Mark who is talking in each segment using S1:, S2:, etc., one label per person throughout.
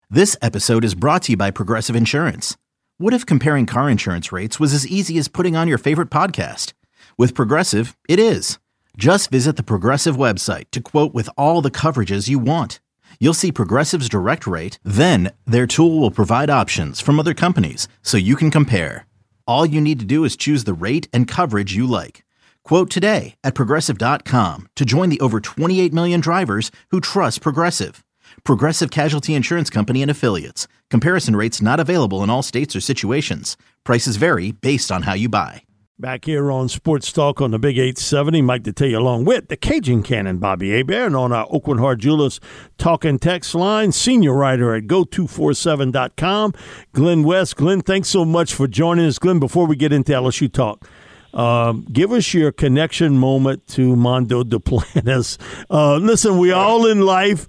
S1: This episode is brought to you by Progressive Insurance. What if comparing car insurance rates was as easy as putting on your favorite podcast? With Progressive, it is. Just visit the Progressive website to quote with all the coverages you want. You'll see Progressive's direct rate, then their tool will provide options from other companies so you can compare. All you need to do is choose the rate and coverage you like. Quote today at Progressive.com to join the over 28 million drivers who trust Progressive. Progressive Casualty Insurance Company and Affiliates. Comparison rates not available in all states or situations. Prices vary based on how you buy.
S2: Back here on Sports Talk on the Big 870, Mike to tell you along with the Cajun Cannon, Bobby Hebert, and on our Oakland Hard Jewelers talk and text line, senior writer at go247.com, Glenn West. Glenn, thanks so much for joining us. Glenn, before we get into LSU talk, give us your connection moment to Mondo Duplantis. Listen, we all in life,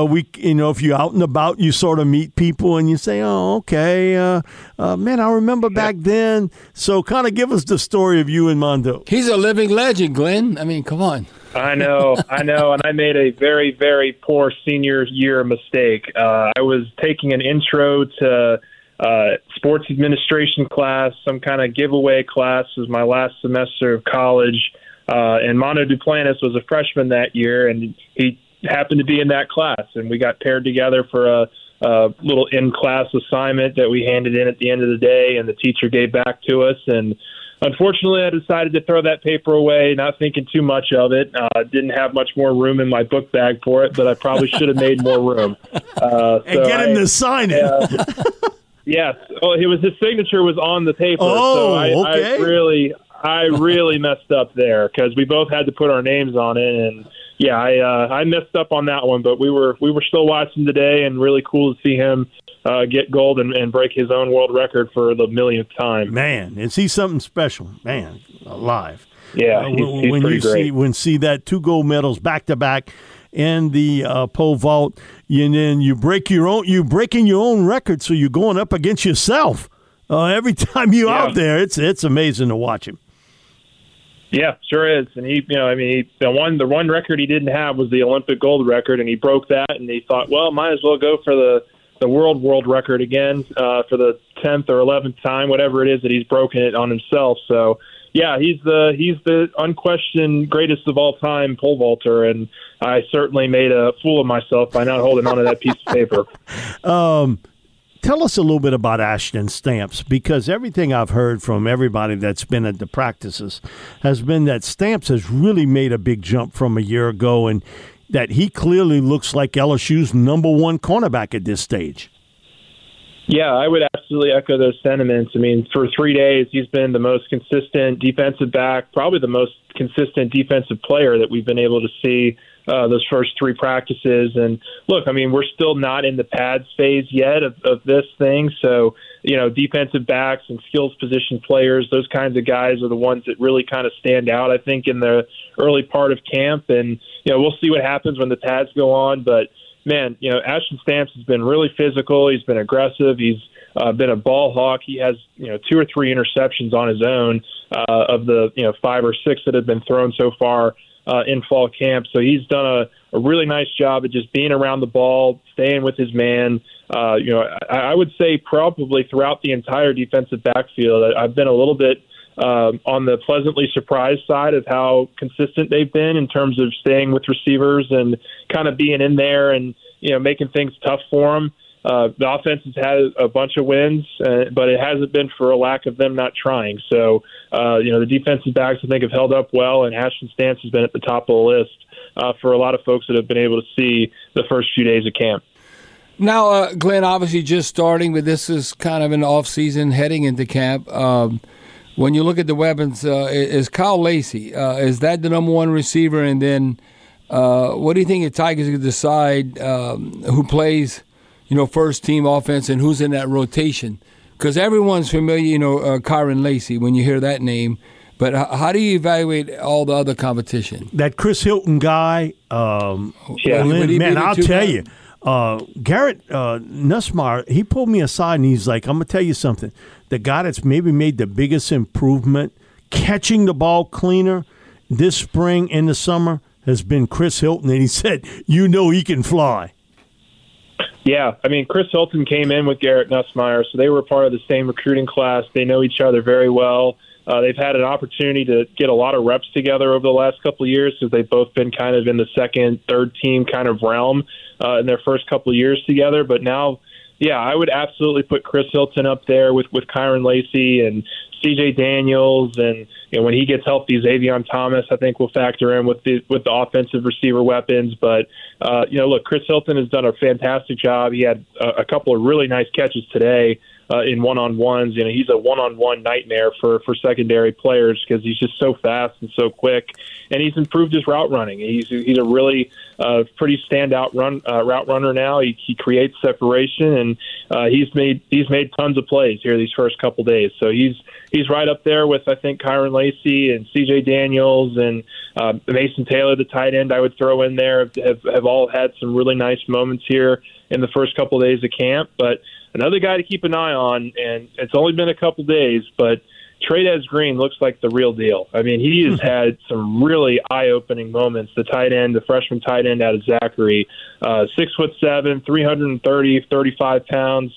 S2: if you're out and about, you sort of meet people and you say, oh, okay, man, I remember back then. So kind of give us the story of you and Mondo.
S3: He's a living legend, Glenn. I mean, come on.
S4: I know. And I made a very, very poor senior year mistake. I was taking an intro to sports administration class, some kind of giveaway class. It was my last semester of college. And Mondo Duplantis was a freshman that year, and he happened to be in that class. And we got paired together for a little in-class assignment that we handed in at the end of the day, and the teacher gave back to us. And unfortunately, I decided to throw that paper away, not thinking too much of it. Didn't have much more room in my book bag for it, but I probably should have made more room.
S2: And get him to sign it.
S4: Yes. Oh, his signature was on the paper.
S2: Oh,
S4: so
S2: okay.
S4: I really messed up there because we both had to put our names on it. And yeah, I messed up on that one, but we were still watching today, and really cool to see him get gold and break his own world record for the millionth time.
S2: Man, is he something special? Man, alive.
S4: Yeah, he's
S2: when
S4: pretty
S2: you
S4: great.
S2: see that 2 gold medals back to back in the pole vault, and then you're breaking your own record, so you're going up against yourself every time you're out there. It's amazing to watch him.
S4: Yeah, sure is. And the one record he didn't have was the Olympic gold record, and he broke that. And he thought, well, might as well go for the world record again for the 10th or 11th time, whatever it is that he's broken it on himself. So. Yeah, he's the unquestioned greatest of all time pole vaulter, and I certainly made a fool of myself by not holding onto that piece of paper.
S2: Tell us a little bit about Ashton Stamps, because everything I've heard from everybody that's been at the practices has been that Stamps has really made a big jump from a year ago, and that he clearly looks like LSU's number 1 cornerback at this stage.
S4: Yeah, I would absolutely echo those sentiments. I mean, for 3 days, he's been the most consistent defensive back, probably the most consistent defensive player that we've been able to see those first 3 practices. And look, I mean, we're still not in the pads phase yet of this thing. So, defensive backs and skills position players, those kinds of guys are the ones that really kind of stand out, I think, in the early part of camp. And, we'll see what happens when the pads go on. But, man, Ashton Stamps has been really physical. He's been aggressive. He's been a ball hawk. He has, 2 or 3 interceptions on his own of the, 5 or 6 that have been thrown so far in fall camp. So he's done a really nice job at just being around the ball, staying with his man. I would say probably throughout the entire defensive backfield, I've been a little bit on the pleasantly surprised side of how consistent they've been in terms of staying with receivers and kind of being in there and, making things tough for them. The offense has had a bunch of wins, but it hasn't been for a lack of them not trying. So, the defensive backs, I think, have held up well, and Ashton Stamps has been at the top of the list for a lot of folks that have been able to see the first few days of camp.
S3: Now, Glenn, obviously just starting, but this is kind of an off-season heading into camp. When you look at the weapons, is Kyle Lacey, is that the number 1 receiver? And then what do you think the Tigers can decide who plays, first team offense and who's in that rotation? Because everyone's familiar, Kyron Lacey when you hear that name. But how do you evaluate all the other competition?
S2: That Chris Hilton guy, man, I'll tell you. Garrett Nussmeier, he pulled me aside and he's like, I'm going to tell you something. The guy that's maybe made the biggest improvement catching the ball cleaner this spring and the summer has been Chris Hilton. And he said, he can fly.
S4: Yeah, I mean, Chris Hilton came in with Garrett Nussmeier, so they were part of the same recruiting class. They know each other very well. They've had an opportunity to get a lot of reps together over the last couple of years because they've both been kind of in the second, third team kind of realm in their first couple of years together. But now, yeah, I would absolutely put Chris Hilton up there with Kyron Lacy and C.J. Daniels, and when he gets healthy, Xavier Thomas, I think, will factor in with the offensive receiver weapons. But look, Chris Hilton has done a fantastic job. He had a couple of really nice catches today in one-on-ones. He's a one-on-one nightmare for secondary players because he's just so fast and so quick, and he's improved his route running. He's a really pretty standout route runner now. He creates separation, and he's made tons of plays here these first couple days. So he's right up there with, I think, Kyron Lacy and C.J. Daniels and Mason Taylor, the tight end I would throw in there, have all had some really nice moments here in the first couple of days of camp. But another guy to keep an eye on, and it's only been a couple days, but Trey'Dez Green looks like the real deal. I mean, he has had some really eye-opening moments. The freshman tight end out of Zachary, 6'7", 330, 35 pounds.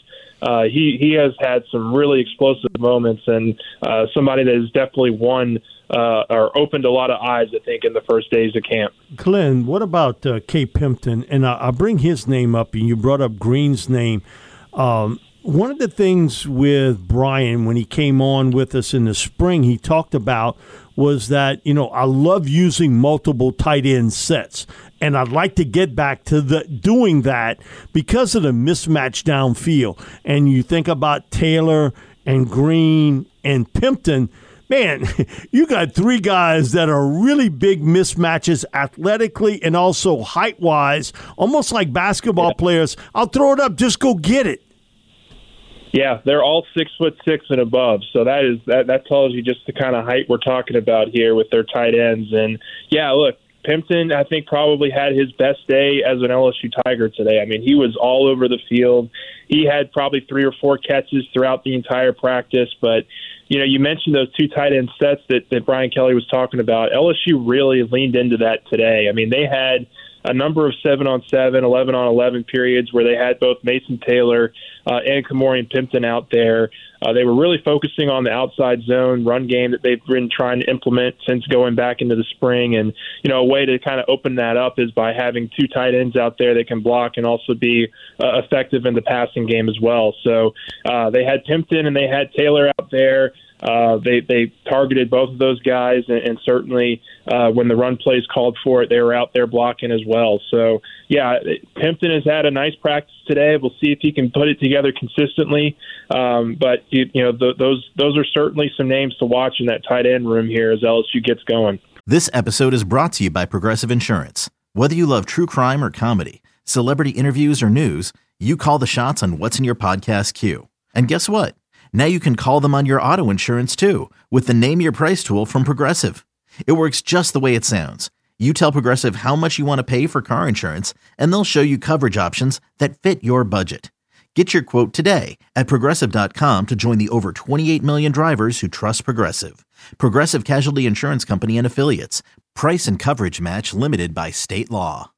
S4: He has had some really explosive moments, and somebody that has definitely won or opened a lot of eyes, I think, in the first days of camp.
S2: Glenn, what about Kay Pimpton? And I'll bring his name up, and you brought up Green's name. One of the things with Brian, when he came on with us in the spring, he talked about was that, I love using multiple tight end sets. And I'd like to get back to doing that because of the mismatch downfield. And you think about Taylor and Green and Pimpton, man, you got three guys that are really big mismatches athletically and also height-wise, almost like basketball players. I'll throw it up, just go get it.
S4: Yeah, they're all 6'6" and above, so that tells you just the kind of height we're talking about here with their tight ends. And yeah, look, Pimpton, I think, probably had his best day as an LSU Tiger today. I mean, he was all over the field. He had probably 3 or 4 catches throughout the entire practice. But, you mentioned those 2 tight end sets that Brian Kelly was talking about. LSU really leaned into that today. I mean, they had a number of 7-on-7, 11-on-11 periods where they had both Mason Taylor and Kamorian Pimpton out there. They were really focusing on the outside zone run game that they've been trying to implement since going back into the spring. And, a way to kind of open that up is by having 2 tight ends out there that can block and also be effective in the passing game as well. So they had Pimpton and they had Taylor out there. They targeted both of those guys, and certainly when the run plays called for it, they were out there blocking as well. So, yeah, Pimpton has had a nice practice today. We'll see if he can put it together consistently. But those are certainly some names to watch in that tight end room here as LSU gets going.
S1: This episode is brought to you by Progressive Insurance. Whether you love true crime or comedy, celebrity interviews or news, you call the shots on what's in your podcast queue. And guess what? Now you can call them on your auto insurance too with the Name Your Price tool from Progressive. It works just the way it sounds. You tell Progressive how much you want to pay for car insurance, and they'll show you coverage options that fit your budget. Get your quote today at Progressive.com to join the over 28 million drivers who trust Progressive. Progressive Casualty Insurance Company and Affiliates. Price and coverage match limited by state law.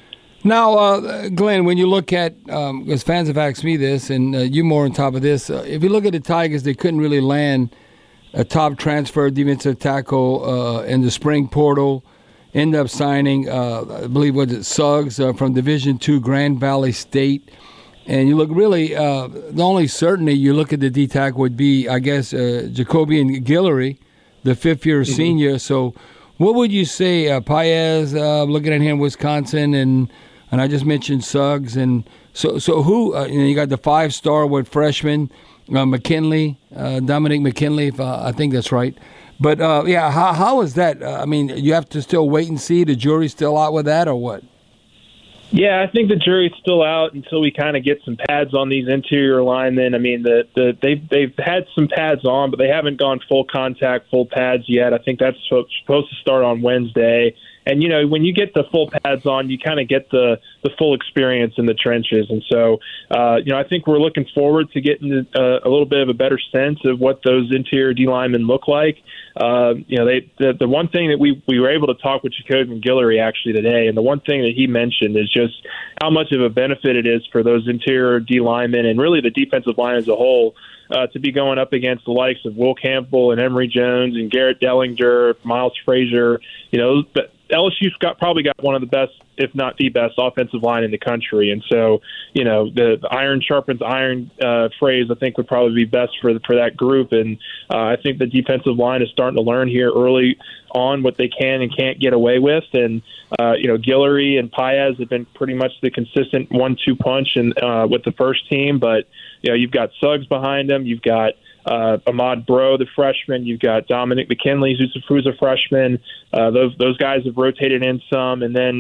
S3: Now, Glenn, when you look at, because fans have asked me this, and you more on top of this, if you look at the Tigers, they couldn't really land a top transfer defensive tackle in the spring portal. End up signing, I believe, Suggs from Division II Grand Valley State. And you look really, the only certainty you look at the D-tackle would be, I guess, Jacobian Guillory, the fifth-year senior. So what would you say, Paez, looking at him, Wisconsin, and I just mentioned Suggs. And so who, you got the 5-star with freshman, McKinley, Dominic McKinley, if I think that's right. But, how is that? I mean, you have to still wait and see. The jury's still out with that or what?
S4: Yeah, I think the jury's still out until we kind of get some pads on these interior linemen. I mean, they've had some pads on, but they haven't gone full contact, full pads yet. I think that's supposed to start on Wednesday. And, when you get the full pads on, you kind of get the full experience in the trenches. And so, I think we're looking forward to getting a little bit of a better sense of what those interior D linemen look like. The one thing that we were able to talk with Jacoby Guillory actually today, and the one thing that he mentioned is just how much of a benefit it is for those interior D linemen and really the defensive line as a whole to be going up against the likes of Will Campbell and Emory Jones and Garrett Dellinger, Miles Frazier. LSU's probably got one of the best, if not the best, offensive line in the country. And so, the iron sharpens iron phrase, I think, would probably be best for that group. And I think the defensive line is starting to learn here early on what they can and can't get away with. And, Guillory and Paez have been pretty much the consistent 1-2 punch with the first team. But, you've got Suggs behind them. You've got Ahmad Bro, the freshman. You've got Dominic McKinley, who's a freshman. Those guys have rotated in some, and then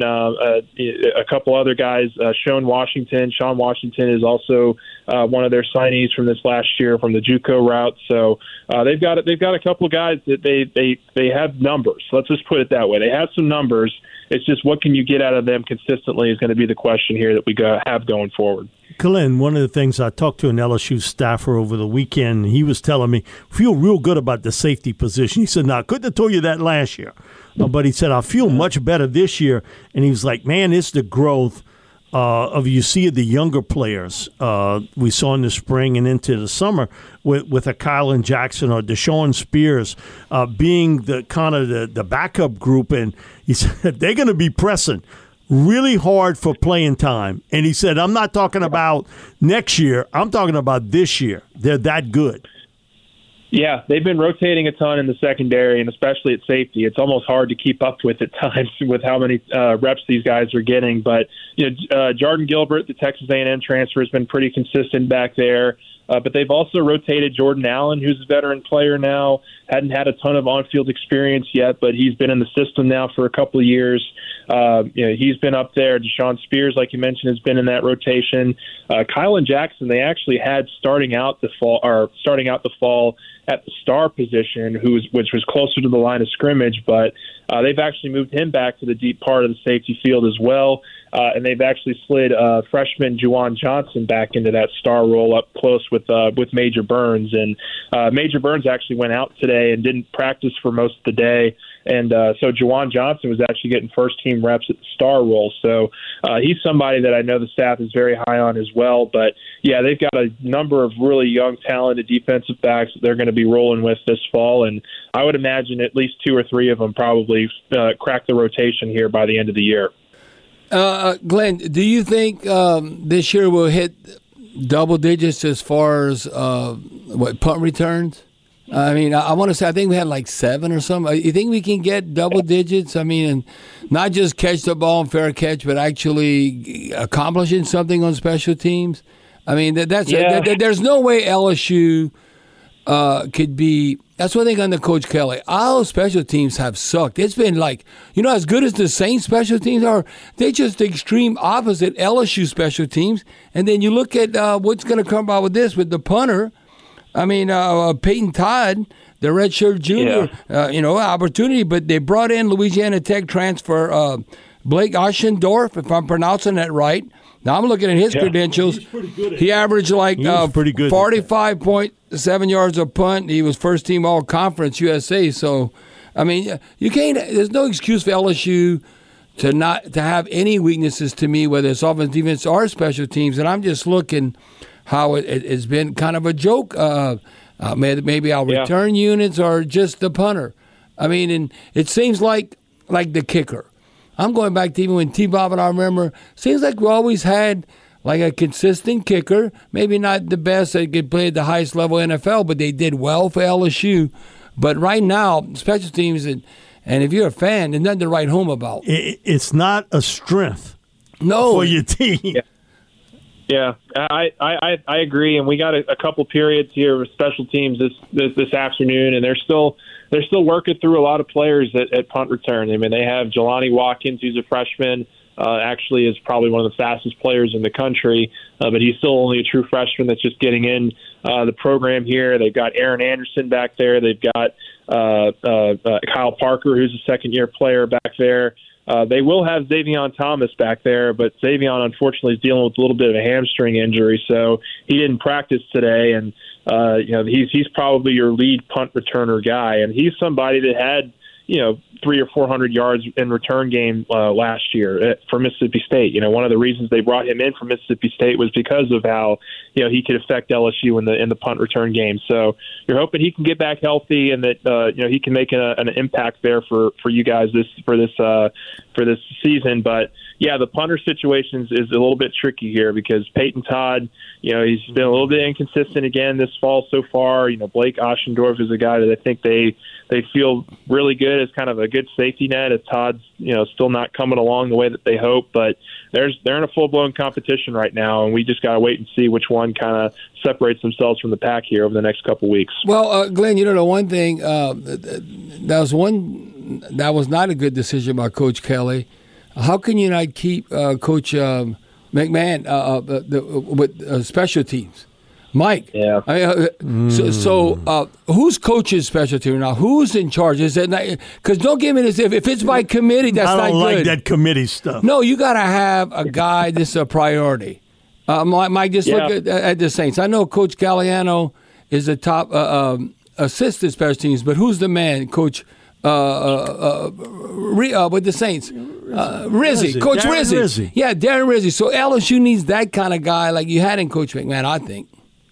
S4: a couple other guys. Sean Washington is also one of their signees from this last year from the JUCO route. So they've got a couple of guys that they have numbers. Let's just put it that way. They have some numbers. It's just what can you get out of them consistently is going to be the question here that we have going forward.
S2: Glenn, one of the things I talked to an LSU staffer over the weekend, he was telling me, feel real good about the safety position. He said, I couldn't have told you that last year. But he said, I feel much better this year. And he was like, man, it's the growth you see the younger players we saw in the spring and into the summer with a Kylan Jackson or Deshaun Spears being the kind of the backup group. And he said, they're going to be pressing really hard for playing time. And he said, I'm not talking about next year. I'm talking about this year. They're that good.
S4: Yeah, they've been rotating a ton in the secondary, and especially at safety. It's almost hard to keep up with at times with how many reps these guys are getting. But Jordan Gilbert, the Texas A&M transfer, has been pretty consistent back there. But they've also rotated Jordan Allen, who's a veteran player now. Hadn't had a ton of on-field experience yet, but he's been in the system now for a couple of years. He's been up there. Deshaun Spears, like you mentioned, has been in that rotation. Kylan Jackson, they actually had starting out the fall at the star position, which was closer to the line of scrimmage, but they've actually moved him back to the deep part of the safety field as well. And they've actually slid freshman Juwan Johnson back into that star role up close with Major Burns. And Major Burns actually went out today and didn't practice for most of the day. And so Juwan Johnson was actually getting first-team reps at the star role. So he's somebody that I know the staff is very high on as well. But, yeah, they've got a number of really young, talented defensive backs that they're going to be rolling with this fall. And I would imagine at least 2 or 3 of them probably crack the rotation here by the end of the year.
S3: Glenn, do you think this year we'll hit double digits as far as punt returns? I mean, I want to say I think we had like 7 or something. You think we can get double digits? I mean, and not just catch the ball and fair catch, but actually accomplishing something on special teams? I mean, there's no way LSU could be. That's one thing under Coach Kelly. Our special teams have sucked. It's been like, as good as the Saints special teams are, they just the extreme opposite LSU special teams. And then you look at what's going to come out with this, with the punter. I mean, Peyton Todd, the redshirt junior, opportunity. But they brought in Louisiana Tech transfer Blake Oschendorf, if I'm pronouncing that right. Now I'm looking at his credentials. He averaged like 45.7 yards a punt. He was first team all conference USA. So, I mean, you can't. There's no excuse for LSU to have any weaknesses to me, whether it's offense, defense, or special teams. And I'm just looking how it's been kind of a joke. Maybe our return units or just the punter. I mean, and it seems like the kicker. I'm going back to even when T-Bob and I remember, seems like we always had like a consistent kicker, maybe not the best that could play at the highest level NFL, but they did well for LSU. But right now, special teams, and if you're a fan, there's nothing to write home about.
S2: It's not a strength for your team.
S4: Yeah, I agree, and we got a couple periods here with special teams this afternoon, and they're still working through a lot of players at punt return. I mean, they have Jelani Watkins, who's a freshman, actually is probably one of the fastest players in the country, but he's still only a true freshman that's just getting in the program here. They've got Aaron Anderson back there. They've got Kyle Parker, who's a second-year player back there. They will have Xavion Thomas back there, but Xavion, unfortunately, is dealing with a little bit of a hamstring injury, so he didn't practice today. And he's probably your lead punt returner guy, and he's somebody that had 300 or 400 yards in return game last year for Mississippi State. One of the reasons they brought him in from Mississippi State was because of how he could affect LSU in the punt return game. So you're hoping he can get back healthy and that he can make an impact there for you guys for this season. But yeah, the punter situation is a little bit tricky here because Peyton Todd, he's been a little bit inconsistent again this fall so far. Blake Oschendorf is a guy that I think they feel really good as kind of a good safety net as Todd's still not coming along the way that they hope. But they're in a full-blown competition right now, and we just got to wait and see which one kind of separates themselves from the pack here over the next couple weeks.
S3: Well, Glenn, the one thing that was not a good decision by Coach Kelly. How can you not keep Coach McMahon with special teams? Mike.
S4: Yeah.
S3: So who's coaching special teams now? Who's in charge? Is it not? Because don't give me this. If it's by committee, that's not good.
S2: I don't like that committee stuff.
S3: No, you got to have a guy that's a priority. Mike, just look at the Saints. I know Coach Galliano is the top assistant special teams, but who's the man, Coach? With the Saints, Rizzi, Coach Rizzi. Yeah, Darren Rizzi. So LSU needs that kind of guy like you had in Coach McMahon, I think.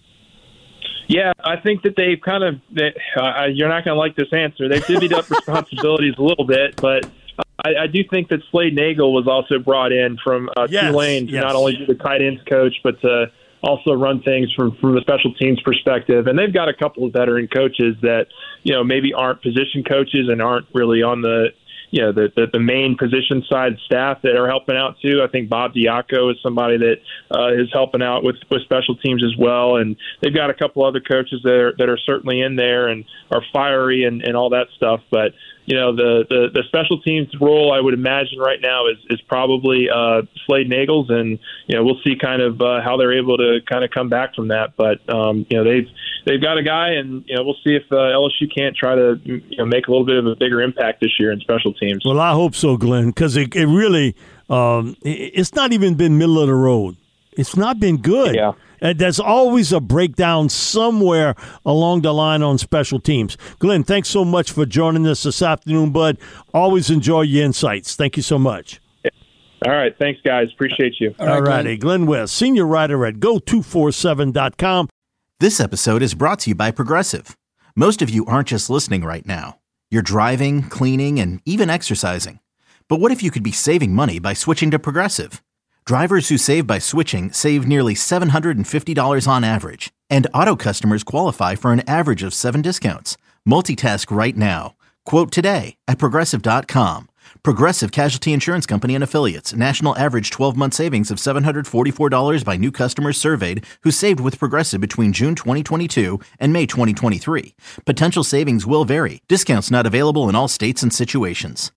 S4: Yeah, I think that they've kind of you're not going to like this answer. They've divvied up responsibilities a little bit, but I do think that Slade Nagel was also brought in from Tulane to not only be the tight ends coach, but to also run things from the special teams perspective. And they've got a couple of veteran coaches that, maybe aren't position coaches and aren't really on the main position side staff that are helping out too. I think Bob Diaco is somebody that is helping out with special teams as well. And they've got a couple other coaches that are certainly in there and are fiery and all that stuff. But, the special teams role, I would imagine right now is probably Slade Nagels, and we'll see kind of how they're able to kind of come back from that. But they've got a guy, and we'll see if LSU can't try to make a little bit of a bigger impact this year in special teams.
S2: Well, I hope so, Glenn, because it really it's not even been middle of the road. It's not been good.
S4: Yeah.
S2: There's always a breakdown somewhere along the line on special teams. Glenn, thanks so much for joining us this afternoon, bud. Always enjoy your insights. Thank you so much.
S4: All right. Thanks, guys. Appreciate you.
S2: All righty. Glenn West, senior writer at Go247.com.
S1: This episode is brought to you by Progressive. Most of you aren't just listening right now. You're driving, cleaning, and even exercising. But what if you could be saving money by switching to Progressive? Drivers who save by switching save nearly $750 on average, and auto customers qualify for an average of 7 discounts. Multitask right now. Quote today at Progressive.com. Progressive Casualty Insurance Company and Affiliates. National average 12-month savings of $744 by new customers surveyed who saved with Progressive between June 2022 and May 2023. Potential savings will vary. Discounts not available in all states and situations.